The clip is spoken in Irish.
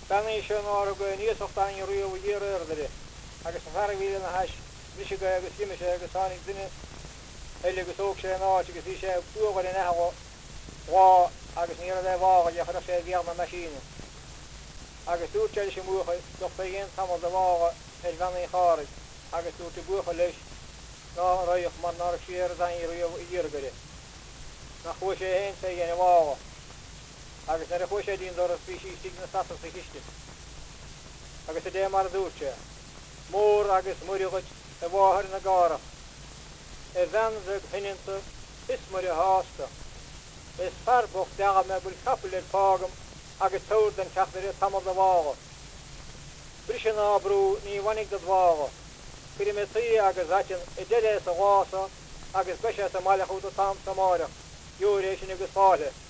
Bani sin ára go níos ochtáin riomh díirdre agus an fear bhíle na heis mis go agus giime sé agus tháinig duine eile agus óg sé náid agus bhí sé buúgail in rá agus ní le bhága de chu sé bheag na masíine. Agus dúirteil sé múcha do féon tamil de bhága bhenaí cháraigh agus dúirte bucha leis ná roioch man ná siar dain riomh díirgaile. Na chu sé hén sé dhéana bhága. Agus ar a chu sé dín do a spíí stig na sa sa hiiste. Agus a dé mar a dúirte. Mór agus muiriúid a bháthir na gára. Bheanrug hininte is mar a hásta. Is farboch deaga me bul capulir págam agus tóir den ceachtar tamil de bhága. Brise ná brú ní bhanig do bhága. Cuidir me tí agus atin I déile a ghása agus beise a maiile chuúta tam samáireach. Dúir éis sin agus fáile.